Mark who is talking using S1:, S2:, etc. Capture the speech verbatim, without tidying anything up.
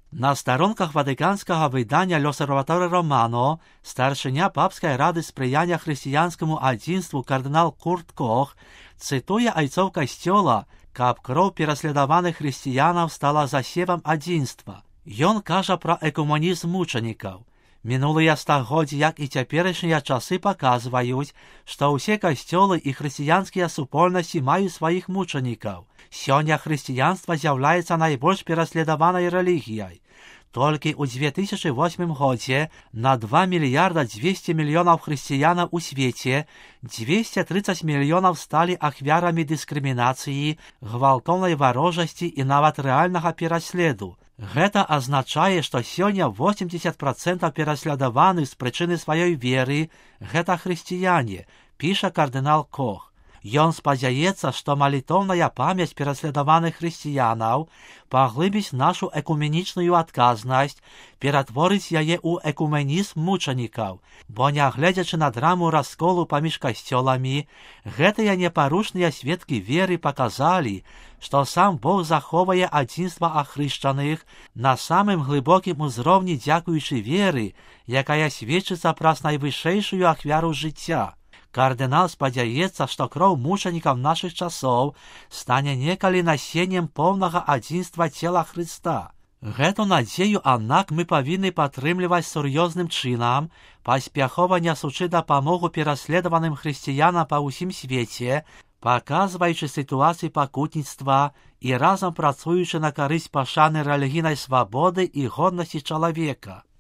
S1: На сторонках ватиканського видання «L'Osservatore Romano» старшиня Папської ради сприяння християнському одинству кардинал Курт Кох цитує отцов Костела, каб кров переслідуваних християнів стала засівом одинства. Ён каже про екуменізм мучеників. Мінулыя стагоддзі, як і цяперашнія часы, паказваюць, што ўсе касцёлы і хрысціянскія супольнасці маюць сваіх мучанікаў. Сёння хрысціянства з'яўляецца найбольш пераследаванай рэлігіяй. Толькі ў две тысячи восьмым годзе на два мільярда дзвесце мільёнаў хрысціянаў у свеце двести тридцать мільёнаў сталі ахвярамі дыскрымінацыі, гвалтоўнай варожасці і нават рэальнага пераследу. Гэта азначае, што сёння восемьдесят процентов пераследаваных з прычыны сваёй веры гэта хрысціяне, піша кардынал Кох. Ён спадзяецца, што малітоўная памяць пераследаваных хрысціянаў паглыбіць нашу экуменічную адказнасць, ператворыць яе ў экуменізм мучанікаў, бо нягледзячы на драму расколу паміж касцёламі, гэтыя непарушныя сведкі веры паказалі, што сам Бог захоўвае адзінства ахрышчаных на самым глыбокім узроўні дзякуючы веры, якая сведчыцца праз найвышэйшую ахвяру жыцця. Кардынал спадзяецца, што кроў мучанікаў нашых часоў стане некалі насеннем поўнага адзінства цела Хрыста. Гэту надзею, аднак, мы павінны падтрымліваць сур'ёзным чынам, паспяхова нясучы дапамогу пераследаваным хрысціянам па ўсім свеце, паказваючы сітуацыі пакутніцтва і разам працуючы на карысць пашаны рэлігійнай свабоды і годнасці чалавека.